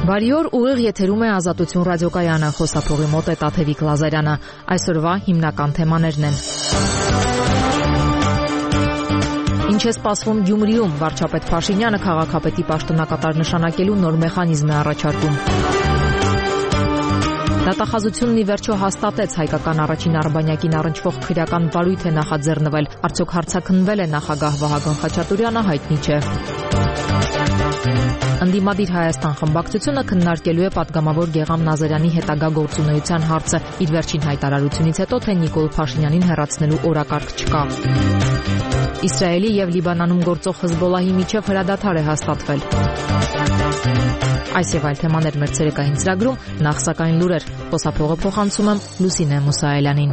Բարի օր, ուղիղ եթերում է Ազատություն ռադիոկայանը, խոսափողի մոտ է Տաթևիկ Լազարյանը։ Այսօրվա հիմնական թեմաներն են. Ինչ է սպասվում Գյումրիում, վարչապետ Փաշինյանը քաղաքապետի պաշտոնակատար նշանակելու նոր մեխանիզմ է առաջարկում։ Դատախազությունն ի վերջո հաստատեց հայկական առաջին արբանյակին առնչվող քրեական վարույթ է նախաձեռնվել, արդյոք հարցաքննվել է նախագահ Վահագն Խաչատուրյանը, հայտնի չէ։ Ընդդիմադիր Հայաստան խմբակցությունը քննարկելու է պատգամավոր Գեգամ Նազարյանի հետագա գործունեության հարցը, իր վերջին հայտարարությունից հետո, թե Նիկոլ Փաշինյանին հեռացնելու օրակարգ չկա։ Իսրայելի եւ Լիբանանում գործող Հեզբոլլահի միջև հրադադար է հաստատվել։ Այս եւ այլ թեմաներ մեր ցերեկային ծրագրում, նախ սակայն լուրեր, խոսափողը փոխանցում եմ Լուսինե Մուսայելյանին։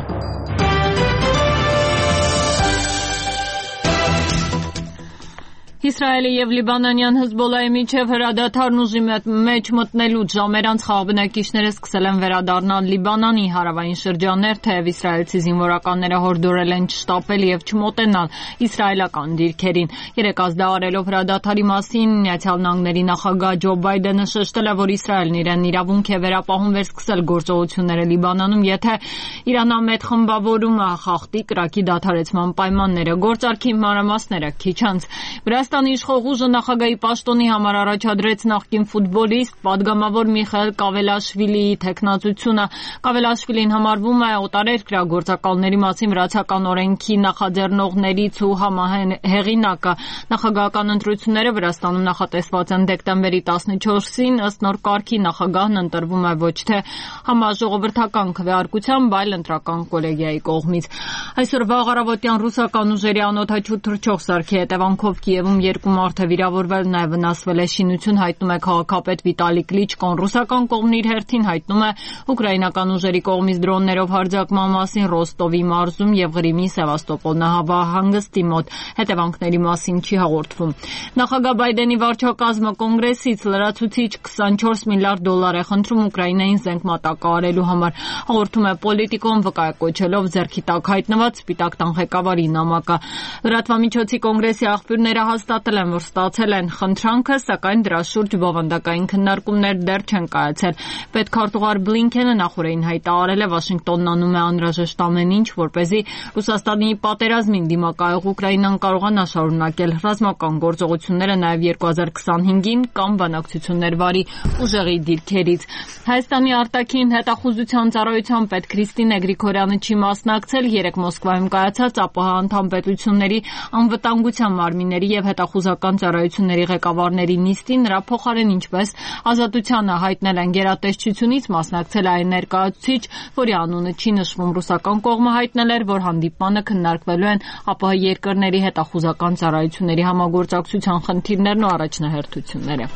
Իսրայելի եւ Լիբանանյան Հեզբոլլահի միջև հրադադարն ուժի մեջ մտնելուց ժամեր անց խաղաբնակիչները սկսել են վերադառնալ Լիբանանի հարավային շրջաններ, թեև իսրայելցի զինվորականները հորդորել են չշտապել եւ չմոտենալ իսրայելական դիրքերին։ Երեկ ազդարարելով հրադադարի մասին Միացյալ Նահանգների նախագահ Ջո Բայդենը շեշտել է, որ Իսրայելն իրեն իրավունք է վերապահում վերսկսել գործողությունները Լիբանանում, եթե Իրանամետ խմբավորումը խախտի կրակի դադարեցման պայմանները։ Գործարքի մանրամասները քիչ անց Վրաստանի իշխող ուժը նախագահի պաշտոնի համար առաջադրեց նախկին ֆուտբոլիստ պատգամավոր Միխայել Կավելաշվիլիի թեկնածությունը։ Կավելաշվիլին համարվում է օտարերկրյա գործակալների մասին վրացական օրենքի նախաձեռնողներից ու համահեղինակը։ Նախագահական ընտրությունները Վրաստանում նախատեսված են դեկտեմբերի 14-ին, ըստ նոր կարգի նախագահն ընտրվում է ոչ թե համաժողովրդական քվեարկությամբ, այլ ընտրական կոլեգիայի կողմից։ Այսօր վաղ առավոտյան ռուսական ուժերի անօդաչու թռչող սարքի հետևանքով Կիևում երկու մարդ է վիրավորվել, նաև վնասվել է շինություն, հայտնում է քաղաքապետ Վիտալի Կլիչկոն։ Ռուսական կողմն իր հերթին հայտնում է ուկրաինական ուժերի կողմից դրոններով հարձակման մասին Ռոստովի մարզում եւ Ղրիմի Սևաստոպոլ նավահանգստի մոտ։ Հետևանքների մասին չի հաղորդվում։ Նախագահ Բայդենի վարչակազմը կոնգրեսից լրացուցիչ 24 միլիարդ դոլար է խնդրում Ուկրաինային զենք մատակարարելու համար, հաղորդում է Պոլիտիկոն, վկայակոչելով ձեռքի տակ հայտնված Սպիտակ տան ղեկավարի նամակը։ Լրատվամիջոցի կոնգրեսի աղբյուրները հաստատել են, որ ստացել են խնդրանքը, սակայն դրա շուրջ բովանդակային քննարկումներ դեռ չեն կայացել։ Պետքարտուղար Բլինքենը նախորդին հայտարարել է, Վաշինգտոնն անում է անհրաժեշտ ամեն ինչ, որպեսզի Ռուսաստանի պատերազմին դիմակայող Ուկրաինան կարողանա շարունակել ռազմական գործողությունները նաև 2025-ին կամ բանակցություններ վարի ուժեղի դիրքերից։ Հայաստանի արտաքին հետախուզության ծառայության պետ Քրիստինե Գրիգորյանը չի մասնակցել երեկ Մոսկվայում կայացած ԱՊՀ անդամ պետությունների անվտանգության մարմինների եւ հետախուզական ծառայությունների ղեկավարների նիստին, նրա փոխարեն ինչպես Ազատությանը հայտնել են գերատեսչությունից մասնակցել այն ներկայացուցիչ, որի անունը չի նշվում, ռուսական կողմը հայտնել էր, որ հանդիպմանը քննարկվելու են ԱՊՀ երկրների հետախուզական ծառայությունների համագործակցության խնդիրներն ու առաջնահերթությունները։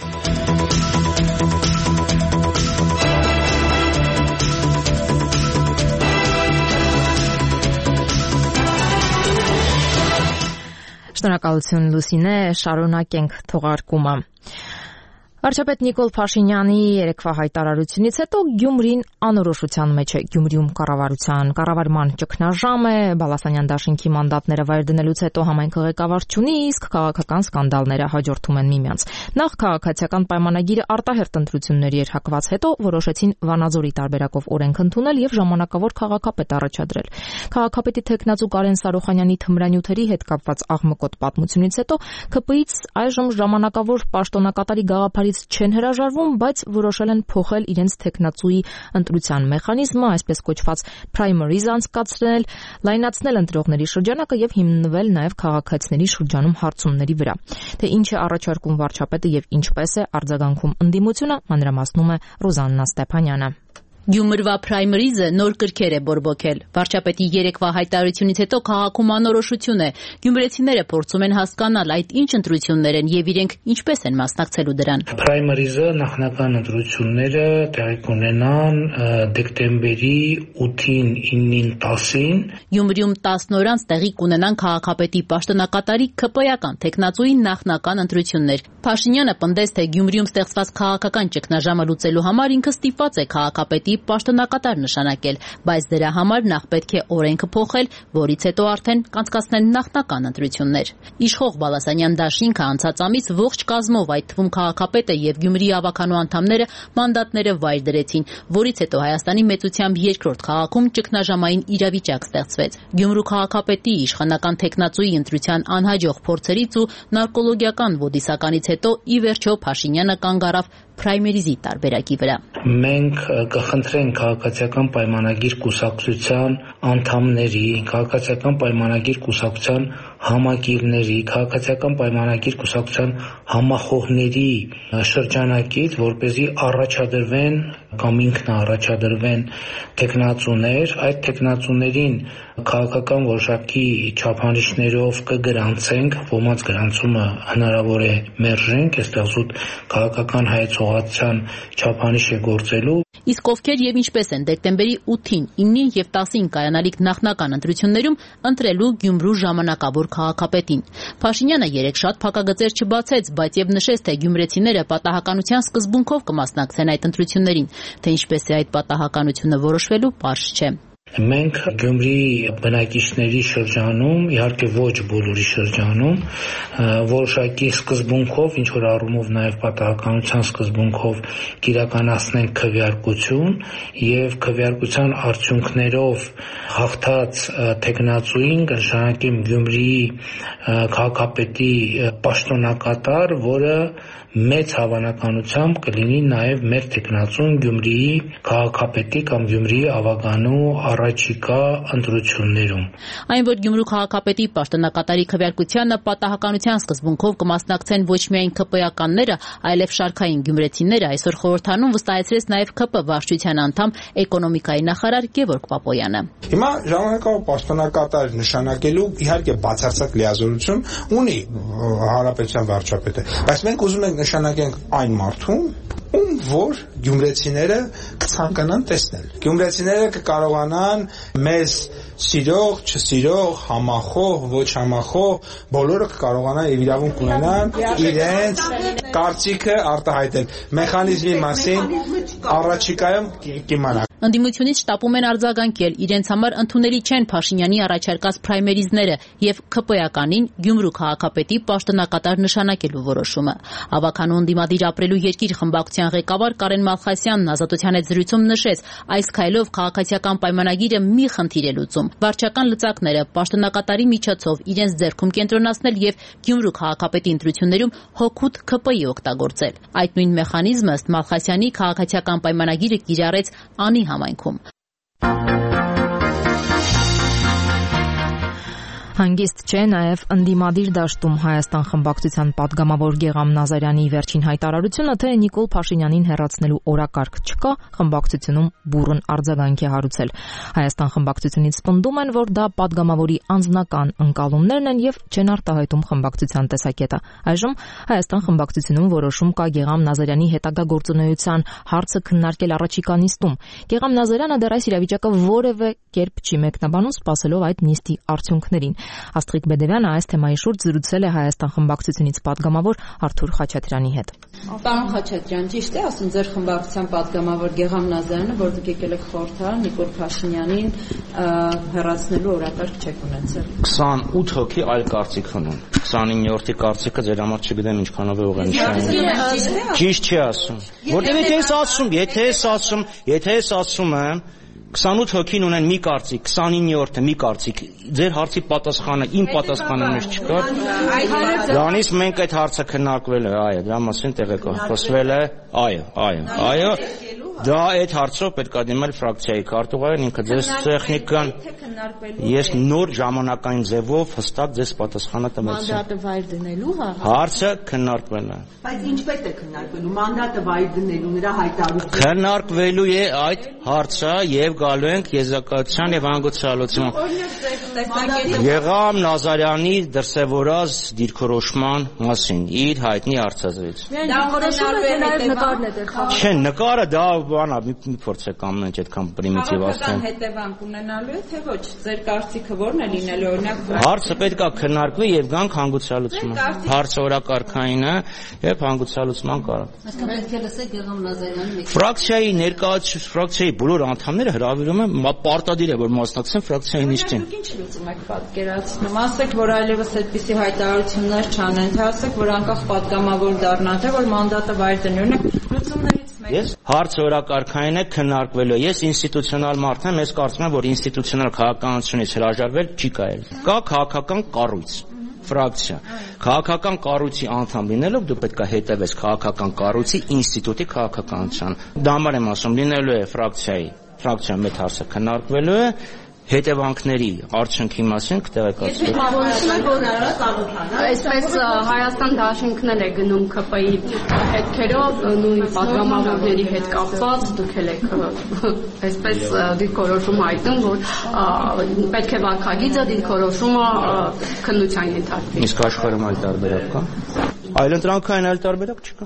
Շնորհակալություն Լուսինե, շարունակենք թողարկումը։ Վարչապետ Նիկոլ Փաշինյանի երեկվա հայտարարությունից հետո Գյումրին անորոշության մեջ է։ Գյումրիում կառավարման ճգնաժամ է, Բալասանյան դաշինքի մանդատները վայր դնելուց հետո համայնքը ղեկավար չունի, իսկ քաղաքական սկանդալները հաջորդում են միմյանց։ Նախ քաղաքացիական պայմանագիրը արտահերթ ընտրությունների էր հակված, հետո որոշեցին Վանաձորի տարբերակով օրենք ընդունել եւ ժամանակավոր քաղաքապետ առաջադրել։ Քաղաքապետի թեկնածու Կարեն Սարոխանյանի թմրանյութերի հետ կապված աղմկոտ պատմությունից հետո ԿՊ-ից այժմ ժամանակավոր պաշտոնակատարի գաղափարի չեն հրաժարվում, բայց որոշել են փոխել իրենց թեկնածուի ընտրության մեխանիզմը, այսպես կոչված primaries անցկացնել, լայնացնել ընտրողների շրջանակը եւ հիմնվել նաեւ քաղաքացիների շրջանում հարցումների վրա։ Թե ինչ է առաջարկում վարչապետը եւ ինչպես է արձագանքում ընդդիմությունը, մանրամասնում է Ռոզաննա Ստեփանյանը։ Գյումրվա պրայմերիզը նոր կրքեր է բորբոքել։ Վարչապետի երեկվա հայտարարությունից հետո քաղաքում անորոշություն է։ Գյումրեցիները փորձում են հասկանալ այդ ինչ ընտրություններ են եւ իրենք ինչպես են մասնակցելու դրան։ Պրայմերիզը նախնական ընտրությունները տեղի կունենան դեկտեմբերի 8-ին, 9-ին, 10-ին։ Գյումրիում 10 օր անց տեղի կունենան քաղաքապետի պաշտոնակատարի ԿՊ-ական թեկնածուի նախնական ընտրություններ։ Փաշինյանը պնդեց, թե Գյումրիում ստեղծված քաղաքական ճգնաժամը լուծելու համար ինքը ստիպված է քաղաքապետի քաղաքապետի պաշտոնակատար նշանակել, բայց դրա համար նախ պետք է օրենքը փոխել, որից հետո արդեն կանցկացնել նախնական ընտրություններ։ Իշխող Բալասանյան դաշինքը անցած ամիս ողջ կազմով, այդ թվում քաղաքապետը եւ Գյումրիի ավականու անդամները մանդատները վայր դրեցին, որից հետո Հայաստանի մեծությամբ երկրորդ քաղաքում ճգնաժամային իրավիճակ ստեղծվեց։ Գյումրու քաղաքապետի իշխանական տեխնացուի ընտրության անհաջող փորձերից ու նարկոլոգիական ոդիսականից հետո ի վերջո Փաշինյանը կանգ առավ պրայմերիզի տարբերակի վրա։ Մենք կխնդրենք քաղաքացիական պայմանագիր կուսակցության անդամների, քաղաքացիական պայմանագիր կուսակցության համակիրների, քաղաքացիական պայմանագիր կուսակցության համախոհների շրջանակից, որպեսզի առաջադրվեն կամ ինքնաառաջադրվեն տեխնացուներ, այդ տեխնացուներին քաղաքական որոշակի չափանիշներով կգրանցենք, ոմանց գրանցումը հնարավոր է մերժենք, այստեղ զուտ քաղաքական հայեցողացության չափանիշ է գործելու։ Իսկ ովքեր եւ ինչպես են դեկտեմբերի 8-ին, 9-ին եւ 10-ին կայանալիք նախնական ընտրություններում ընտրելու Գյումրու ժամանակավոր քաղաքապետին։ Փաշինյանը երեք շատ փակագծեր չբացեց, բայց եւ նշեց, թե գյումրեցիները պատահականության սկզբունքով կմասնակցեն այդ ընտրություններին, թե ինչպես է այդ պատահականությունը որոշվելու պարզ չէ։ Մենք Գյումրիի բնակիչների շրջանում, իհարկե ոչ բոլորի շրջանում, որոշակի սկզբունքով, ինչ որ առումով նաև պատահականության սկզբունքով կիրականացնենք քվեարկություն եւ քվեարկության արդյունքներով հաղթած տեխնացուին կնշանակենք Գյումրիի քաղաքապետի պաշտոնակատար, որը մեծ հավանականությամբ կլինի նաև մեր տեխնացուն Գյումրիի քաղաքապետի կամ Գյումրիի ավականու առաջիկա ընտրություններում։ Այն, որ Գյումրու քաղաքապետի պաշտոնակատարի քվեարկությանը պատահականության սկզբունքով կմասնակցեն ոչ միայն ԿՊ-ականները, այլև շարքային գյումրեցիները, այսօր խորհրդանում վստահեցրեց նաև ԿՊ վարչության անդամ էկոնոմիկայի նախարար Գևորգ Պապոյանը։ Հիմա ժամանակավոր պաշտոնակատար նշանակելու իհարկե բացարձակ լիազորություն ունի հանրապետության վարչապետը, բայց մենք ուզում ենք նշանակենք այն մարդուն, որ գյումրեցիները կցանկանան տեսնել։ Գյումրեցիները կկարողանան մեզ սիրող, չսիրող, համախոհ, ոչ համախոհ, բոլորը կկարողանան եւ իրավունք ունենան իրենց կարծիքը արտահայտել։ Մեխանիզմի մասին առաջիկայում կիմանանք։ Ընդդիմությունից շտապում են արձագանքել, իրենց համար ընդունելի չեն Փաշինյանի առաջարկած պրայմերիզները եւ ԿՊ-ականին Գյումրու քաղաքապետի պաշտոնակատար նշանակելու որոշումը։ Ավականու ընդդիմադիր ապրելու երկիր խմբակցության ղեկավար Կարեն Մալխասյանն Ազատության հետ զրույցում նշեց, այս քայլով քաղաքացիական պայմանագիրը մի խնդիր է լուծում։ Վարչական լծակները պաշտոնակատարի միջոցով իրենց ձեռքում կենտրոնացնել եւ Գյումրու քաղաքապետի ընտրություններում հօգուտ ԿՊ-ի օգտագործել։ Այդ նույն մեխանիզմը ըստ Մալխասյանի քաղաքացիական պայմանագիրը կիրառեց անի համայնքում։ Հանգիստ չէ նաև ընդդիմադիր դաշտում Հայաստան խմբակցության պատգամավոր Գեգամ Նազարյանի վերջին հայտարարությունը, թե Նիկոլ Փաշինյանին հեռացնելու օրակարգ չկա, խմբակցությունում բուռն արձագանք է հարուցել։ Հայաստան խմբակցությունից պնդում են, որ դա պատգամավորի անձնական ընկալումներն են եւ չեն արտահայտում խմբակցության տեսակետը։ Այժմ Հայաստան խմբակցությունում որոշում կա Գեգամ Նազարյանի հետագա գործունեության հարցը քննարկել առաջիկա նիստում։ Գեգամ Նազարյանը դեռ այս իրավիճակը որևէ կերպ չի մեկնաբանում, սպասելով այդ նիստի արդյունքներին։ Աստղիկ Բեդևյանը այս թեմայի շուրջ զրուցել է Հայաստան խմբակցությունից պատգամավոր Արթուր Խաչատրյանի հետ։ Պարոն Խաչատրյան, ճիշտ է ասում ձեր խմբակցության պատգամավոր Գեգամ Նազարյանը, որ դուք եկել եք խորհրդարան Նիկոլ Փաշինյանին հեռացնելու օրակարգ չեք ունեցել։ 28 հոգի այլ կարծիք ունեն։ 29-րդի կարծիքը ձեր համար չգիտեմ ինչքանով է ուղղակի։ Ճիշտ չի ասում։ Որտեւ եթե ես ասում եմ 28 հոգին ունեն մի կարծիք, 29-րդը մի կարծիք։ Ձեր հարցի պատասխանը իմ պատասխանը մեջ չկա։ Դրանից մենք այդ հարցը քննարկվել է, այո, դրա մասին տեղեկացվել է, այո։ Դա այդ հարցով պետք է դիմել ֆրակցիայի քարտուղարին, ինքը ձեզ տեխնիկան ես նոր ժամանակային ձևով հստակ ձեզ պատասխանը տվեցի։ Մանդատը վայր դնելու հարցը քննարկվել է։ Բայց ինչպես է քննարկվելու մանդատը վայր դնելու նրա հայտարարությունը։ Քննարկվելու է այդ հարցը եւ գալու ենք եզրակացության եւ հանգուցալուծման։ Գեգամ Նազարյանի դրսևորած դիրքորոշման մասին իր հայտնի հարցազրույց։ Դա որոշում է նաև նկարն է դեռ խաղ։ Չէ, նկարը դա բանա, մի փորձեք ամեն ինչ այդքան պրիմիտիվ ասել։ Հետևանք ունենալու է, թե ոչ, ձեր կարծիքը ո՞րն է լինելու, օրինակ։ Հարցը պետք է քննարկվի եւ գանք հանգուցալուծման։ Հարցը օրակարգային է եւ հանգուցալուծման կարող։ Այսինքն պետք է լսեք Գեգամ Նազարյանին։ Ֆրակցիայի ներկայացուցիչ ֆրակցիայի բոլոր անդամները հրավիրում են պարտադիր է որ մասնակցեն ֆրակցիայի նիստին։ Ինչ լուծում եք պատկերացնում։ Ասեք, որ այլևս այդպիսի հայտարարություններ չանեն, թե ասեք, որ անկախ պատգամավոր դառնա, թե որ մանդատը վայր դնի։ Օրինակ լուծումներից մեկը։ Ես հարցը օրակարգային է քննարկվելու։ Ես ինստիտուցիոնալ մարդ եմ, ես կարծում եմ, որ ինստիտուցիոնալ քաղաքականությունից հրաժարվել չի կարելի։ Կա քաղաքական կառույց, ֆրակցիա։ Քաղաքական կառույցի անդամ լինելով դու պետք է հետևես քաղաքական կառույցի ինստիտուտի քաղաքականության։ Դա համար եմ ասում, լինելու է ֆրակցիա մեծ հարցը քննարկվելու է հետևանքների արդյունքի մասին կտեղեկացվի։ Այսպես Հայաստան դաշինքն է գնում ԿՊ-ի հետքերով նույն պատգամավորների հետ կապված դուք եք այսպես դիրքորոշում հայտնում, որ պետք է վարքագիծը դիրքորոշումը քննության ենթարկվի։ Իսկ աշխարհում այլ տարբերակ կա։ Այլընտրանքային այլ տարբերակ չկա։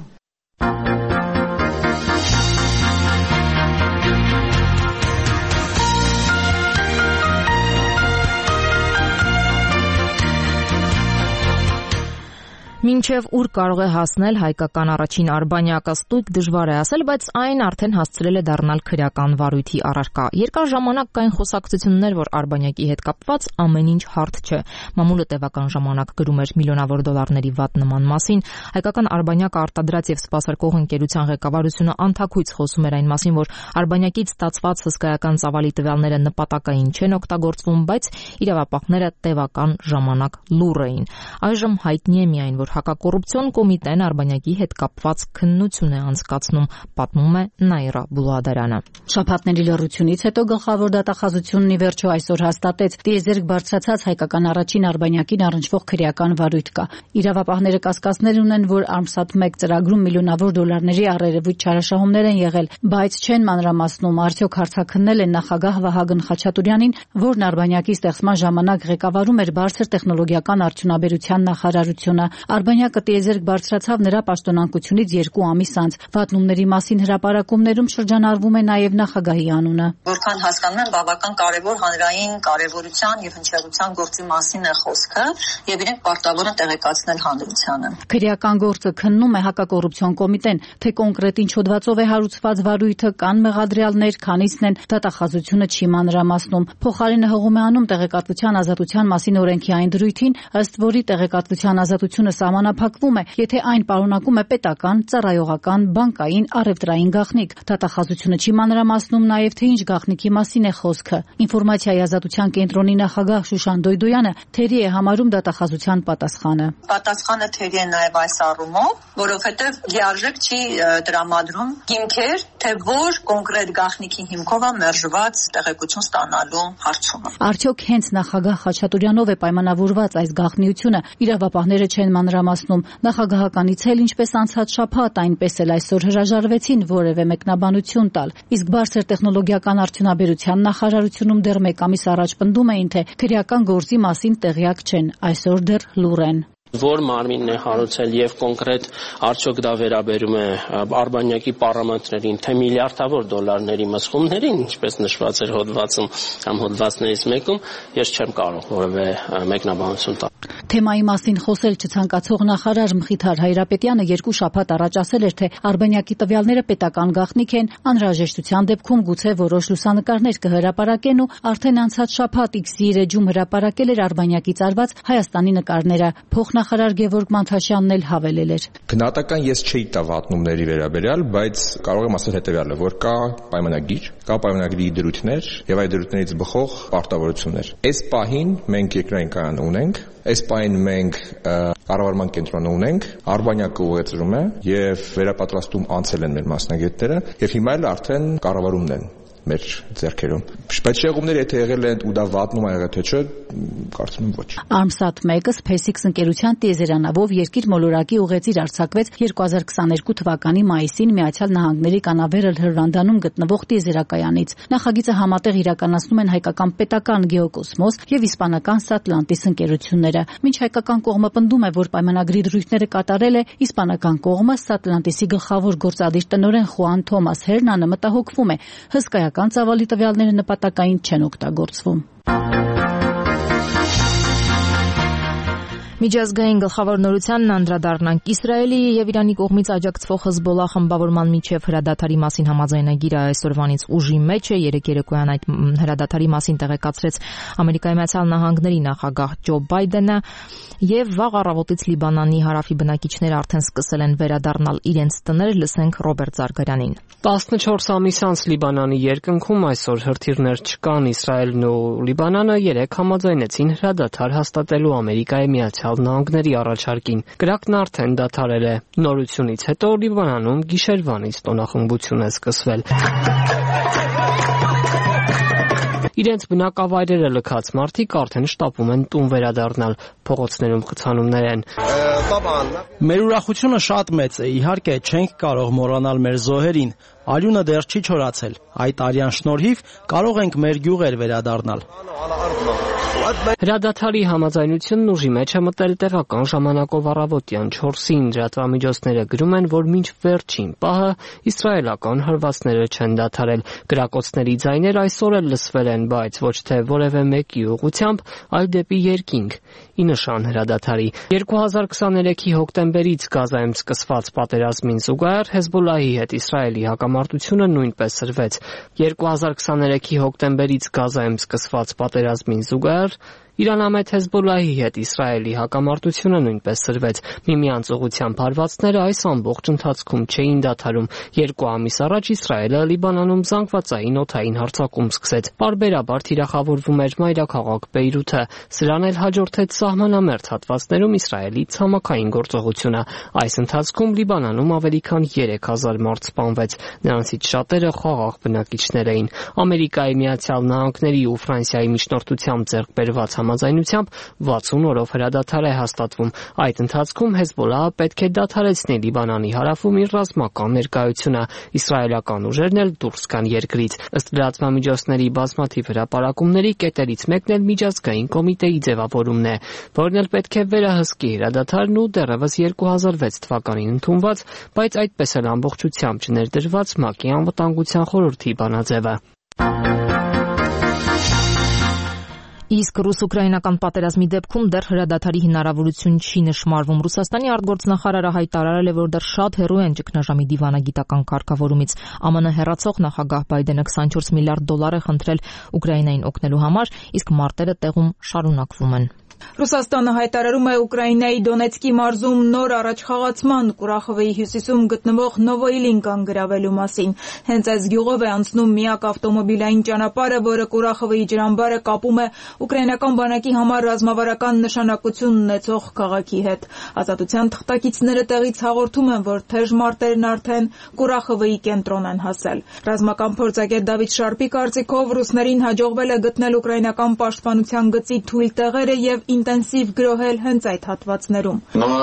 Մինչև ուր կարող է հասնել հայկական առաջին արբանյակը ստույգ դժվար է ասել, բայց այն արդեն հասցրել է դառնալ քրեական վարույթի առարկա։ Երկար ժամանակ կային խոսակցություններ, որ արբանյակի հետ կապված ամեն ինչ հարթ չէ։ Մամուլը տևական ժամանակ գրում էր միլիոնավոր դոլարների վատ նման մասին։ Հայկական արբանյակը արտադրած եւ սպասարկող ընկերության ղեկավարությունը անթաքույց խոսում էր այն մասին, որ արբանյակից ստացված հսկայական ծավալի տվյալները նպատակային չեն օգտագործվում, բայց իրավապահները տևական ժամանակ լուռ էին։ Այժմ հայտնի է միայն, որ Հակակոռուպցիոն կոմիտեն արբանյակի հետ կապված քննություն է անցկացնում, պատմում է Նաիրա Բուլուադարյանը։ Շաբաթների լռությունից հետո գլխավոր դատախազությունն ի վերջո այսօր հաստատեց տիեզերք բարձրացած հայկական առաջին արբանյակին առնչվող քրեական վարույթ կա։ Իրավապահները կասկածներ ունեն, որ ARMSAT-1 ծրագրում միլիոնավոր դոլարների առերևույթ չարաշահումներ են եղել, բայց չեն մանրամասնում արդյոք հարցաքննել են նախագահ Վահագն Խաչատուրյանին, որն արբանյակի ստեղծման ժամանակ ղեկավարում էր բարձր տեխնոլոգիական արդյունաբերության նախարարությունը։ Արբանյակը տիեզերք բարձրացավ նրա պաշտոնանկությունից 2 ամիս անց։ Վատնումների մասին հրապարակումներում շրջանառվում է նաև նախագահի անունը։ Որքան հասկանում եմ, բավական կարևոր հանրային կարևորության եւ հնչեղության գործի մասին է խոսքը, եւ իրենք պարտավոր են տեղեկացնել հանրությանը։ Քրեական գործը քննում է Հակակոռուպցիոն կոմիտեն, թե կոնկրետ ինչ հոդվածով է հարուցված վարույթը, կան մեղադրյալներ, քանիսն են, դատախազությունը չի մանրամասնում։ Փոխարենը հողում է անում տեղեկատվության ազատության մասին օրենքի այն դրույթին, ըստ որի տեղեկատվության ազատությունը սահմանափակվում է, եթե այն պարունակում է պետական, ծառայողական, բանկային, առևտրային գաղտնիք։ Դատախազությունը չի մանրամասնում նաև թե ինչ գաղտնիքի մասին է խոսքը։ Ինֆորմացիայի ազատության կենտրոնի նախագահ Շուշան Դոյդոյանը թերի է համարում դատախազության պատասխանը։ Պատասխանը թերի է նաև այս առումով, որովհետև լիարժեք չի տրամադրում հիմքեր, թե որ կոնկրետ գաղտնիքի հիմքով է մերժված տեղեկություն ստանալու հարցումը։ Արդյոք հենց նախագահ Խաչատուրյանով է պայմանավորված այս գաղտնիությունը, իրավապահները չեն մանրամասնում։ Նախագահականից էլ ինչպես անցած շաբաթ, այնպես էլ այսօր հրաժարվեցին որևէ մեկնաբանություն տալ։ Իսկ բարձր տեխնոլոգիական արդյունաբերության նախարարությունում դեռ 1 ամիս առաջ պնդում էին, թե քրեական գործի մասին տեղյակ չեն, այսօր դեռ լուռ են։ Որ մարմինն է հարուցել եւ կոնկրետ արդյոք դա վերաբերում է արբանյակի պարամետրերին, թե միլիարդավոր դոլարների մսխումներին, ինչպես նշված էր հոդվածում կամ հոդվածներից մեկում, ես չեմ կարող որևէ մեկնաբանություն տալ։ Թեմայի մասին խոսել չցանկացող նախարար Մխիթար Հայրապետյանը 2 շաբաթ առաջ ասել էր, թե արբանյակի տվյալները պետական գաղտնիք են, անհրաժեշտության դեպքում գուցե որոշ լուսանկարներ կհրապարակեն ու արդեն անցած շաբաթ X-ի էջում հրապարակել էր արբանյակից արված Հայաստանի նկարները։ Փոխնախարար Գևորգ Մանթաշյանն էլ հավելել էր. Գնահատական ես չէի տա վատնումների վերաբերյալ, բայց կարող եմ ասել հետևյալը, որ կա պայմանագիր, կա պայմանագրի դրույթներ եւ այդ դրույթներից բխող պարտավորություններ։ Այս պահին մենք երկրային կայան ունենք, այս պահին մենք կառավարման կենտրոնը ունենք, արբանյակը ուղեցրում է եւ վերապատրաստում անցել են մեր մասնագետները եւ հիմա էլ արդեն կառավարումն են մեր ձեռքերում։ Բայց շեղումները եթե եղել են ու դա վատնում ա եղել թե չէ, կարծում եմ ոչ։ Armsat-1-ը SpaceX ընկերության տիեզերանավով երկիր մոլորակի ուղեծիր արձակվեց 2022 թվականի մայիսին Միացյալ Նահանգների Կանավերալ Հրվանդանում գտնվող տիեզերակայանից։ Նախագիծը համատեղ իրականացնում են հայկական պետական գեոկոսմոս եւ իսպանական Satlantis ընկերությունները։ Մինչ հայկական կողմը պնդում է, որ պայմանագրի դրույթները կատարել է, իսպանական կողմը Satlantis-ի գլխավոր գործադիր տնօրեն Խուան Թոմաս Հերնանը մտահոգվում է, հսկայական ծավալի տվյալները նպատակային չեն օգտագործվում։ Միջազգային գլխավոր նորությանն անդրադառնանք Իսրայելի եւ Իրանի կողմից աջակցվող Հեզբոլլահ խմբավորման միջև հրադադարի մասին համաձայնագիրը այսօրվանից ուժի մեջ է։ Երեկ երեկոյան այդ հրադադարի մասին տեղեկացրեց Ամերիկայի Միացյալ Նահանգների նախագահ Ջո Բայդենը եւ վաղ առավոտից Լիբանանի հարավի բնակիչները արդեն սկսել են վերադառնալ իրենց տներ։ Լսենք Ռոբերտ Զարգարյանին։ 14 ամիս անց Լիբանանի երկնքում այսօր հրթիռներ չկան։ Իսրայելն ու Լիբանանը երեկ համաձայնեցին հրադադար հաստատելու Ամերիկայի Միացյալ Նահանգների առաջարկին։ Կրակն արդեն դադարել է։ Նորությունից հետո Լիբանանում գիշերվանից տոնախմբություն է սկսվել։ Իրենց բնակավայրերը լքած մարդիկ արդեն շտապում են տուն վերադառնալ, փողոցներում խցանումներ են։ Մեր ուրախությունը շատ մեծ է, իհարկե չենք կարող մոռանալ մեր զոհերին, արյունը դեռ չի չորացել, այդ արյան շնորհիվ կարող ենք մեր գյուղեր վերադառնալ։ Հրադադարի համաձայնությունն ուժի մեջ է մտել տեղական ժամանակով առավոտյան 4-ին։ Լրատվամիջոցները գրում են, որ մինչ վերջին պահը իսրայելական հրվածները չեն դադարել։ Կրակոցների ձայներ այսօր էլ լսվել են, բայց ոչ թե որևէ մեկի ուղղությամբ, այլ դեպի երկինք, ի նշան հրադադարի։ 2023-ի հոկտեմբերից Գազայում սկսված պատերազմին զուգահեռ Հեզբոլլահի հետ Իսրայելի հակամարտությունը նույնպես սրվեց։ 2023-ի հոկտեմբերից Գազայում սկսված պատերազմին զուգահեռ Իրանամետ Հեզբոլլահի հետ Իսրայելի հակամարտությունը նույնպես սրվեց։ Միմյանց ուղղությամբ հարվածները այս ամբողջ ընթացքում չէին դադարում։ 2 ամիս առաջ Իսրայելը Լիբանանում զանգվածային օդային հարձակում սկսեց։ Պարբերաբար թիրախավորվում էր մայրաքաղաք Բեյրութը։ Սրան էլ հաջորդեց սահմանամերձ հատվածներում Իսրայելի ցամաքային գործողությունը։ Այս ընթացքում Լիբանանում ավելի քան 3000 մարդ սպանվեց։ Նրանցից շատերը խաղաղ բնակիչներ էին։ Ամերիկայի Միացյալ Նահանգների ու Ֆրանսիայի միջնորդությամբ ձեռք բերված համաձայնությամբ 60 օրով հրադադար է հաստատվում։ Այդ ընթացքում Հեզբոլլահը պետք է դադարեցնի Լիբանանի հարավում իր ռազմական ներկայությունը։ Իսրայելական ուժերն էլ դուրս գան երկրից։ Ըստ լրատվամիջոցների բազմաթիվ հրապարակումների կետերից մեկն էլ միջազգային կոմիտեի ձևավորումն է, որն էլ պետք է վերահսկի հրադադարն ու դեռևս 2006 թվականին ընդունված, բայց այդպես էլ ամբողջությամբ չներդրված ՄԱԿ-ի անվտանգության խորհրդի բանաձևը։ Իսկ ռուս-ուկրաինական պատերազմի դեպքում դեռ հրադադարի հնարավորություն չի նշмарվում։ Ռուսաստանի արտգործնախարարը հայտարարել է, որ դեռ շատ հեռու են ճգնաժամի դիվանագիտական կարգավորումից։ ԱՄՆ հեռացող նախագահ Բայդենը 24 միլիարդ դոլար է խնդրել Ուկրաինային օգնելու համար, իսկ մարտերը տեղում շարունակվում են։ Ռուսաստանը հայտարարում է Ուկրաինայի Դոնեցկի մարզում նոր առաջխաղացման Կուրախովեի հյուսիսում գտնվող Նովոիլինկան գրավելու մասին։ Հենց այս գյուղով է անցնում միակ ավտոմոբիլային ճանապարհը, որը Կուրախովեի ջրամբարը կապում է ուկրաինական բանակի համար ռազմավարական նշանակություն ունեցող քաղաքի հետ։ Ազատության թղթակիցները տեղից հաղորդում են, որ թեժ մարտերն արդեն Կուրախովեի կենտրոն են հասել։ Ռազմական փորձագետ Դավիթ Շարպի կարծիքով ռուսներին հաջողվել է գտնել ուկրաինական պաշտպանության գծի թույլ տեղերը եւ ինտենսիվ գրոհել հենց այդ հատվածներում։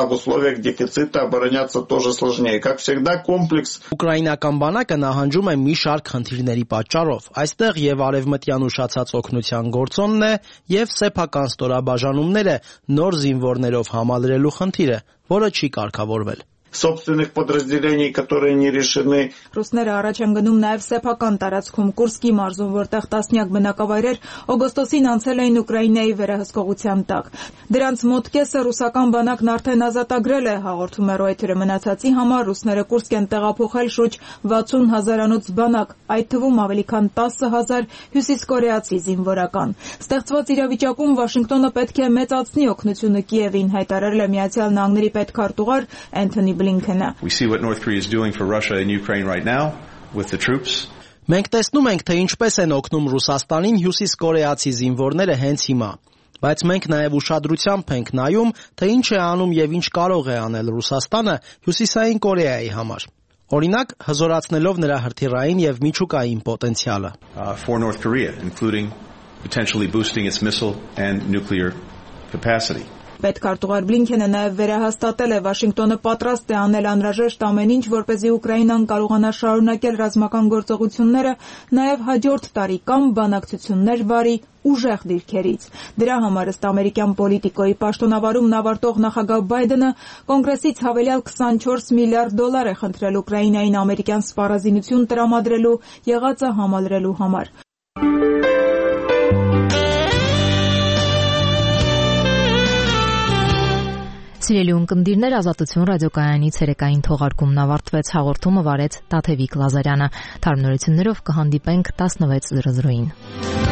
Ուկրաինական բանակը նահանջում է մի շարք խնդիրների պատճառով։ Այստեղ եւ արևմտյան ուշացած օգնության գործոնն է եւ սեփական ստորաբաժանումները նոր զինվորներով համալրելու խնդիրը, որը չի կարգավորվել։ собственных подразделений, которые не решены. Ռուսները առաջ են գնում նաև սեփական տարածքում Կուրսկի մարզում, որտեղ տասնյակ բնակավայրեր օգոստոսին անցել էին Ուկրաինայի վերահսկողության տակ։ Դրանց մոտ կեսը ռուսական բանակն արդեն ազատագրել է, հաղորդում է Reuters-ը։ Մնացածի համար ռուսները Կուրսկ են տեղափոխել շուրջ 60,000-անոց բանակ, այդ թվում ավելի քան 10,000 հյուսիսկորեացի զինվորական։ Ստեղծված իրավիճակում Վաշինգտոնը պետք է մեծացնի օգնությունը Կիևին, հայտարարել է Միացյալ Նահանգների պետքարտուղար Anthony Blinken-ը։ We see what North Korea is doing for Russia and Ukraine right now with the troops. Մենք տեսնում ենք, թե ինչպես են օգնում Ռուսաստանին հյուսիսկորեացի զինվորները հենց հիմա։ Բայց մենք նաև ուշադրությամբ ենք նայում, թե ինչ է անում եւ ինչ կարող է անել Ռուսաստանը Հյուսիսային Կորեայի համար։ Օրինակ, հզորացնելով նրա հրթիռային եւ միջուկային պոտենցիալը. For North Korea, including potentially boosting its missile and nuclear capacity. Պետքարտուղար Բլինքենը նաև վերահաստատել է Վաշինգտոնը պատրաստ է անել անհրաժեշտ ամեն ինչ, որպեսզի Ուկրաինան կարողանա շարունակել ռազմական գործողությունները նաև հաջորդ տարի կամ բանակցություններ վարի ուժեղ դիրքերից։ Դրա համար ըստ ամերիկյան պոլիտիկոյի պաշտոնավարումն ավարտող նախագահ Բայդենը կոնգրեսից հավելյալ $24 միլիարդ է խնդրել Ուկրաինային ամերիկյան սպառազինություն տրամադրելու եղածը համալրելու համար։ Սիրելի ունկնդիրներ, Ազատություն ռադիոկայանի ցերեկային թողարկումն ավարտվեց, հաղորդումը վարեց Տաթևիկ Լազարյանը։ Թարմ նորություններով կհանդիպենք 16:00-ին։